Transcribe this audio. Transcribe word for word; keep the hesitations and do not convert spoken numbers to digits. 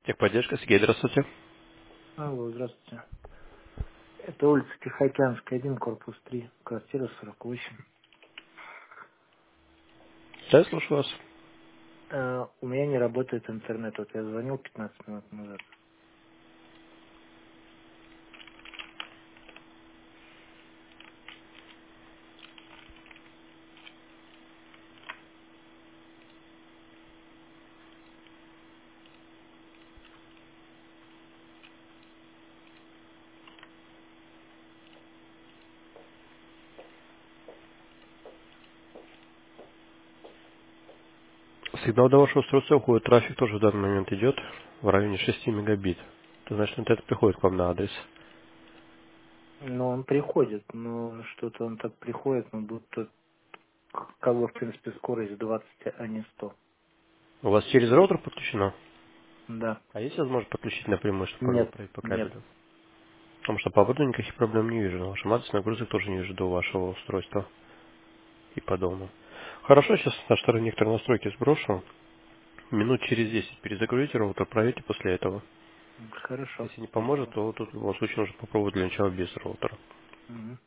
Техподдержка, Сергей, здравствуйте. Алло, здравствуйте. Это улица Тихоокеанская, один, корпус три, квартира сорок восемь. Да, я слушаю вас. Э, у меня не работает интернет. Вот я звонил пятнадцать минут назад. Сигнал до вашего устройства уходит, трафик тоже в данный момент идет в районе шести мегабит. Это значит, интернет приходит к вам на адрес. Но он приходит, но что-то он так приходит, но будто к- кого, в принципе, скорость двадцать, а не сто. У вас через роутер подключено? Да. А есть возможность подключить напрямую, чтобы можно Нет, проверить по нет. кабелю? Потому что по проводу никаких проблем не вижу. На вашем адресе нагрузок тоже не вижу до вашего устройства и по дому. Хорошо, сейчас на стороне некоторые настройки сброшу. Минут через десять перезагрузите роутер, проверьте после этого. Хорошо, Если не поможет, спасибо. то тут в любом случае нужно попробовать для начала без роутера. Мгм.